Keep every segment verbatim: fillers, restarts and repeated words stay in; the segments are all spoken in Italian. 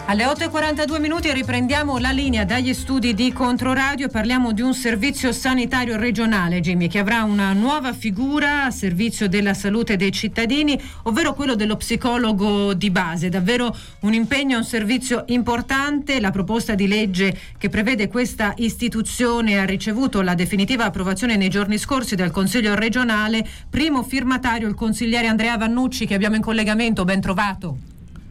Alle otto e quarantadue minuti riprendiamo la linea dagli studi di Controradio e parliamo di un servizio sanitario regionale, Jimmy, che avrà una nuova figura a servizio della salute dei cittadini, ovvero quello dello psicologo di base. Davvero un impegno, un servizio importante. La proposta di legge che prevede questa istituzione ha ricevuto la definitiva approvazione nei giorni scorsi dal Consiglio regionale. Primo firmatario il consigliere Andrea Vannucci, che abbiamo in collegamento. Ben trovato.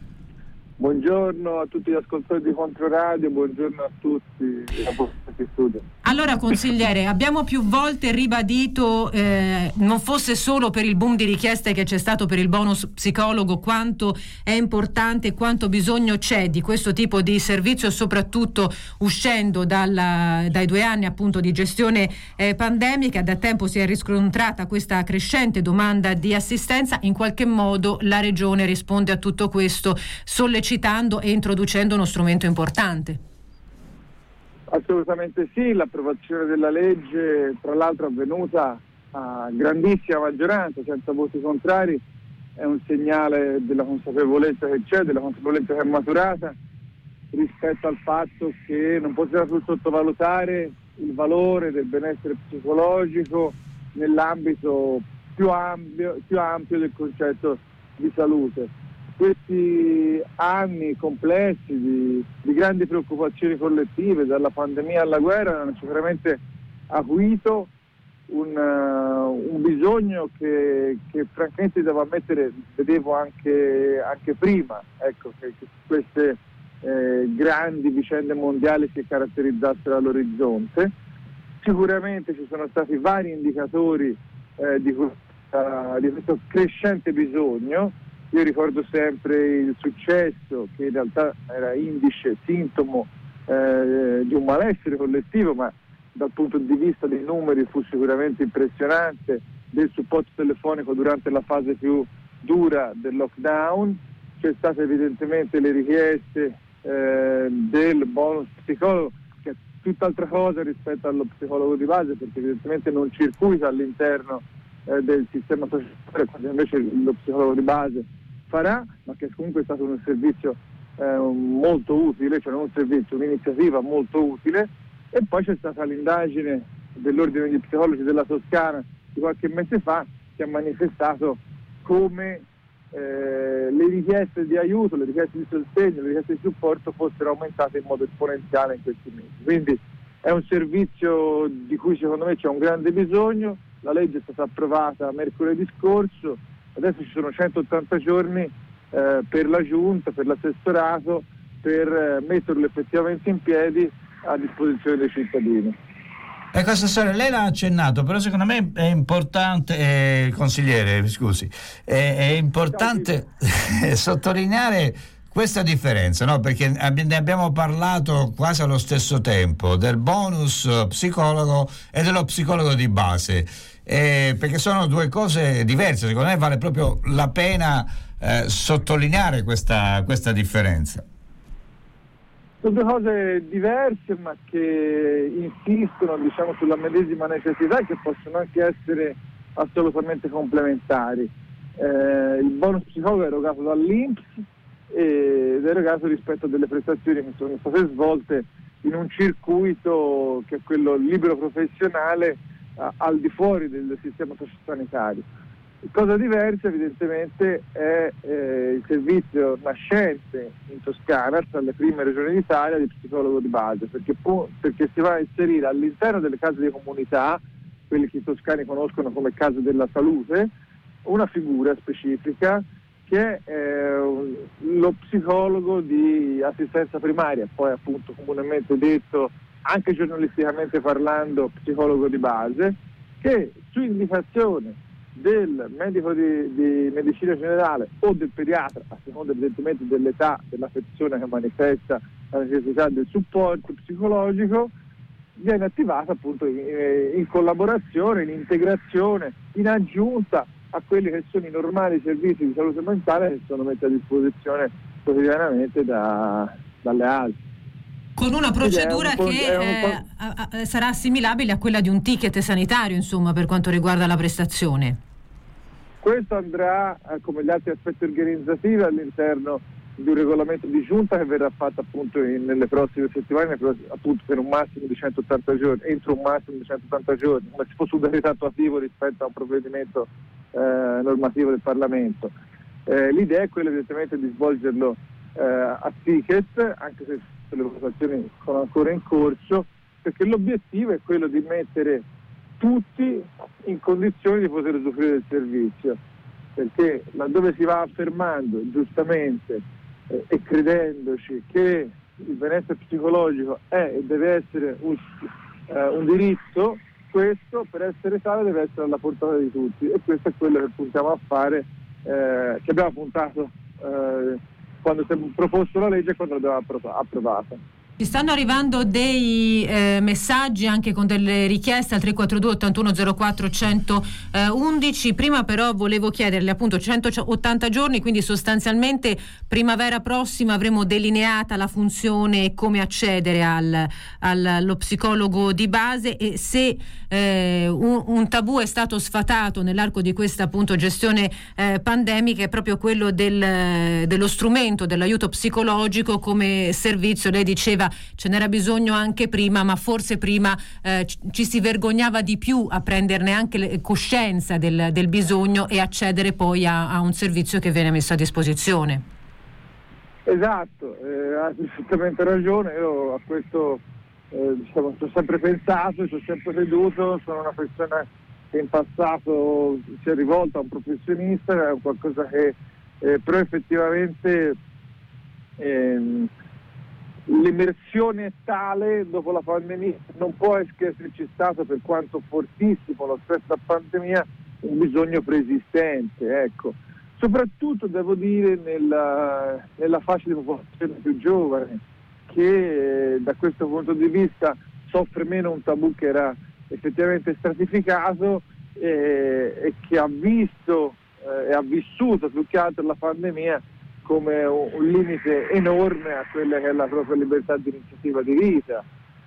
Buongiorno a tutti gli ascoltatori di Controradio, buongiorno a tutti che studio. Allora consigliere, abbiamo più volte ribadito eh, non fosse solo per il boom di richieste che c'è stato per il bonus psicologo, quanto è importante, quanto bisogno c'è di questo tipo di servizio, soprattutto uscendo dalla, dai due anni appunto di gestione eh, pandemica. Da tempo si è riscontrata questa crescente domanda di assistenza. In qualche modo la Regione risponde a tutto questo sollecitando e introducendo uno strumento importante. Assolutamente sì, l'approvazione della legge tra l'altro avvenuta a grandissima maggioranza, senza voti contrari, è un segnale della consapevolezza che c'è, della consapevolezza che è maturata rispetto al fatto che non possiamo più sottovalutare il valore del benessere psicologico nell'ambito più ampio, più ampio del concetto di salute. Questi anni complessi di, di grandi preoccupazioni collettive, dalla pandemia alla guerra, hanno sicuramente acuito un, uh, un bisogno che, che francamente devo ammettere vedevo anche, anche prima, ecco, che, che queste eh, grandi vicende mondiali si caratterizzassero all'orizzonte. Sicuramente ci sono stati vari indicatori eh, di, questa, di questo crescente bisogno. Io ricordo sempre il successo, che in realtà era indice, sintomo eh, di un malessere collettivo, ma dal punto di vista dei numeri fu sicuramente impressionante, del supporto telefonico durante la fase più dura del lockdown. C'è state evidentemente le richieste eh, del bonus psicologo, che è tutt'altra cosa rispetto allo psicologo di base, perché evidentemente non circuita all'interno eh, del sistema sociale, quando invece lo psicologo di base farà, ma che comunque è stato un servizio eh, molto utile, cioè non un servizio, un'iniziativa molto utile. E poi c'è stata l'indagine dell'Ordine di Psicologi della Toscana di qualche mese fa, che ha manifestato come eh, le richieste di aiuto, le richieste di sostegno, le richieste di supporto fossero aumentate in modo esponenziale in questi mesi. Quindi è un servizio di cui secondo me c'è un grande bisogno. La legge è stata approvata mercoledì scorso, adesso ci sono centottanta giorni eh, per la Giunta, per l'assessorato, per eh, metterlo effettivamente in piedi a disposizione dei cittadini. Ecco, assessore, lei l'ha accennato, però secondo me è importante, eh, consigliere, scusi, è, è importante sottolineare questa differenza, no? Perché ne abbiamo parlato quasi allo stesso tempo del bonus psicologo e dello psicologo di base, eh, perché sono due cose diverse. Secondo me vale proprio la pena eh, sottolineare questa, questa differenza. Sono due cose diverse, ma che insistono, diciamo, sulla medesima necessità, che possono anche essere assolutamente complementari. Eh, il bonus psicologo è erogato dall'I N P S ed è erogato rispetto a delle prestazioni che sono state svolte in un circuito che è quello libero professionale eh, al di fuori del sistema sociosanitario. Cosa diversa evidentemente è eh, il servizio nascente in Toscana, tra le prime regioni d'Italia, di psicologo di base, perché, pu- perché si va a inserire all'interno delle case di comunità, quelle che i toscani conoscono come case della salute, una figura specifica che è eh, lo psicologo di assistenza primaria, poi appunto comunemente detto, anche giornalisticamente parlando, psicologo di base, che su indicazione del medico di, di medicina generale o del pediatra, a seconda evidentemente dell'età della persona che manifesta la necessità del supporto psicologico, viene attivata appunto in, in collaborazione, in integrazione, in aggiunta a quelli che sono i normali servizi di salute mentale che sono messi a disposizione quotidianamente da, dalle A S L. Con una procedura un che eh, a, a, sarà assimilabile a quella di un ticket sanitario, insomma, per quanto riguarda la prestazione. Questo andrà, eh, come gli altri aspetti organizzativi, all'interno di un regolamento di giunta che verrà fatto appunto in, nelle prossime settimane, appunto per un massimo di centottanta giorni, entro un massimo di centottanta giorni, come se fosse un decreto attuativo rispetto a un provvedimento eh, normativo del Parlamento. Eh, l'idea è quella evidentemente di svolgerlo eh, a ticket, anche se le votazioni sono ancora in corso, perché l'obiettivo è quello di mettere tutti in condizioni di poter usufruire del servizio, perché laddove si va affermando giustamente eh, e credendoci che il benessere psicologico è e deve essere un, eh, un diritto, questo per essere tale deve essere alla portata di tutti, e questo è quello che puntiamo a fare, eh, che abbiamo puntato eh, quando si è proposto la legge e quando l'abbiamo approvata. Ci stanno arrivando dei eh, messaggi anche con delle richieste al tre quattro due ottantuno zero quattro centoundici. Prima però volevo chiederle appunto centottanta giorni, quindi sostanzialmente primavera prossima avremo delineata la funzione e come accedere al, al, allo psicologo di base, e se eh, un, un tabù è stato sfatato nell'arco di questa appunto gestione eh, pandemica è proprio quello del, dello strumento dell'aiuto psicologico come servizio. Lei diceva ce n'era bisogno anche prima, ma forse prima eh, ci si vergognava di più a prenderne anche coscienza del, del bisogno e accedere poi a, a un servizio che viene messo a disposizione. Esatto, eh, ha perfettamente ragione. Io a questo eh, diciamo, ci ho sempre pensato, ci ho sempre creduto. Sono una persona che in passato si è rivolta a un professionista, è qualcosa che eh, però effettivamente ehm, l'immersione è tale dopo la pandemia, non può esserci stato, per quanto fortissimo lo stress da pandemia, un bisogno preesistente, ecco. Soprattutto devo dire nella, nella fascia di popolazione più giovane, che eh, da questo punto di vista soffre meno un tabù che era effettivamente stratificato eh, e che ha visto eh, e ha vissuto più che altro la pandemia come un, un limite enorme a quella che è la propria libertà di iniziativa di vita.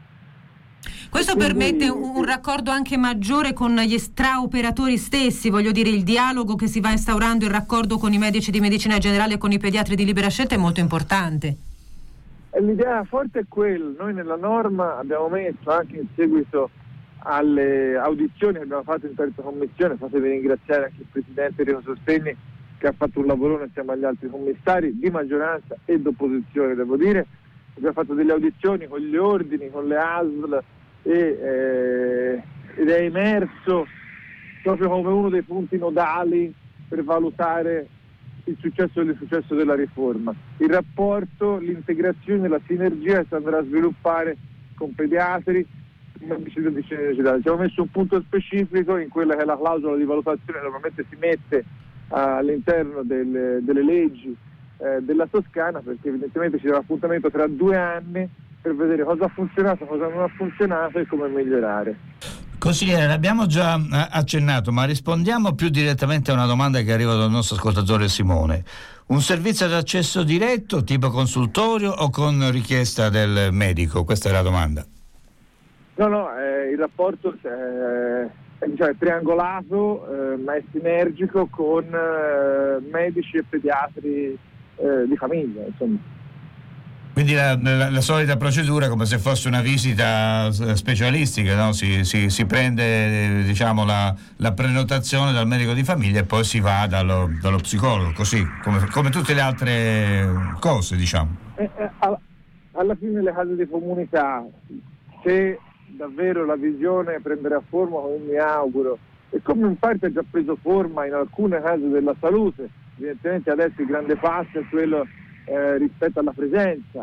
Questo quindi permette un, un raccordo anche maggiore con gli straoperatori stessi, voglio dire, il dialogo che si va instaurando, il raccordo con i medici di medicina generale e con i pediatri di libera scelta è molto importante. E l'idea forte è quella. Noi nella norma abbiamo messo, anche in seguito alle audizioni che abbiamo fatto in terza commissione, fatevi ringraziare anche il presidente Rino Sostegni che ha fatto un lavorone insieme agli altri commissari di maggioranza e d'opposizione, devo dire. Abbiamo fatto delle audizioni con gli ordini, con le A S L e, eh, ed è emerso proprio come uno dei punti nodali per valutare il successo e l'insuccesso della riforma. Il rapporto, l'integrazione, la sinergia che si andrà a sviluppare con pediatri, medici di medicina generale. Ci abbiamo messo un punto specifico in quella che è la clausola di valutazione che normalmente si mette all'interno delle, delle leggi eh, della Toscana, perché evidentemente ci sarà un appuntamento tra due anni per vedere cosa ha funzionato, cosa non ha funzionato e come migliorare. Consigliere, l'abbiamo già accennato, ma rispondiamo più direttamente a una domanda che arriva dal nostro ascoltatore Simone. Un servizio ad accesso diretto, tipo consultorio, o con richiesta del medico? Questa è la domanda. No, no, eh, il rapporto eh, cioè triangolato, eh, ma è sinergico con eh, medici e pediatri eh, di famiglia, insomma. Quindi la, la, la solita procedura, come se fosse una visita specialistica, no? Si, si, si prende diciamo la, la prenotazione dal medico di famiglia e poi si va dallo, dallo psicologo, così come, come tutte le altre cose, diciamo. Eh, eh, alla, alla fine le case di comunità, se davvero la visione prenderà forma, come mi auguro, e come in parte ha già preso forma in alcune case della salute, evidentemente adesso il grande passo è quello eh, rispetto alla presenza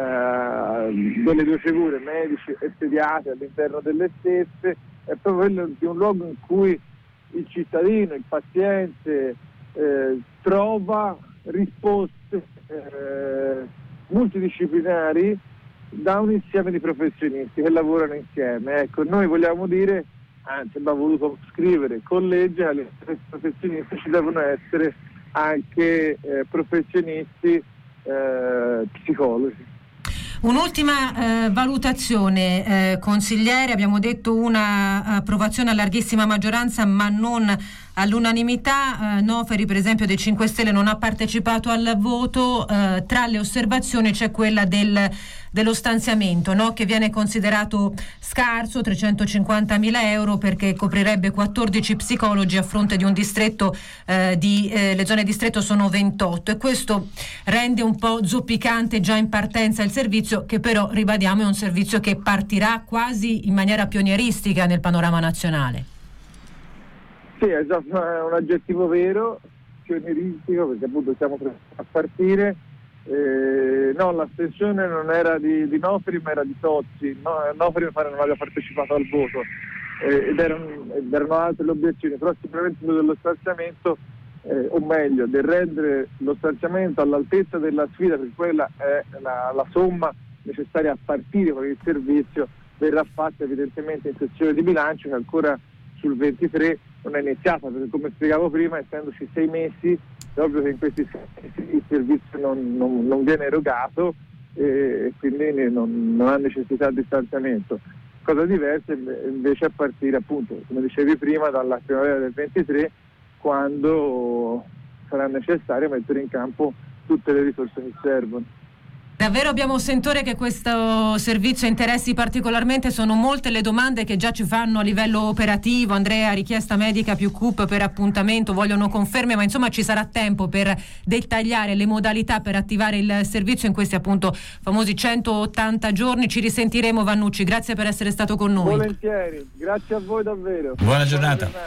eh, delle due figure, medici e pediatri, all'interno delle stesse, è proprio quello di un luogo in cui il cittadino, il paziente eh, trova risposte eh, multidisciplinari da un insieme di professionisti che lavorano insieme. Ecco, noi vogliamo dire, anzi abbiamo voluto scrivere con legge, agli professionisti ci devono essere anche eh, professionisti eh, psicologi. Un'ultima eh, valutazione, eh, consigliere, abbiamo detto una approvazione a larghissima maggioranza, ma non all'unanimità. eh, Noferi, per esempio, dei cinque Stelle non ha partecipato al voto. Eh, tra le osservazioni c'è quella del, dello stanziamento, no? Che viene considerato scarso, trecentocinquantamila euro, perché coprirebbe quattordici psicologi a fronte di un distretto eh, di eh, le zone distretto sono ventotto, e questo rende un po' zoppicante già in partenza il servizio, che però, ribadiamo, è un servizio che partirà quasi in maniera pionieristica nel panorama nazionale. Sì, è già un aggettivo vero, pionieristico, perché appunto siamo a partire. Eh, no, l'astensione non era di, di Nofri, ma era di Tozzi. No, Nofri non aveva partecipato al voto, eh, ed, erano, ed erano altre le obiezioni, però sicuramente dello stanziamento, eh, o meglio, del rendere lo stanziamento all'altezza della sfida, perché quella è la, la somma necessaria a partire con il servizio, verrà fatta evidentemente in sessione di bilancio, che ancora sul ventitré non è iniziata, perché, come spiegavo prima, essendoci sei mesi, è ovvio che in questi sei mesi il servizio non, non, non viene erogato, e quindi non, non ha necessità di stanziamento. Cosa diversa invece a partire, appunto, come dicevi prima, dalla primavera del ventitré, quando sarà necessario mettere in campo tutte le risorse che servono. Davvero abbiamo sentore che questo servizio interessi particolarmente. Sono molte le domande che già ci fanno a livello operativo. Andrea, richiesta medica più C U P per appuntamento, vogliono conferme, ma insomma ci sarà tempo per dettagliare le modalità per attivare il servizio in questi appunto famosi centottanta giorni. Ci risentiremo, Vannucci, grazie per essere stato con noi. Volentieri, grazie a voi davvero. Buona giornata. Buona giornata.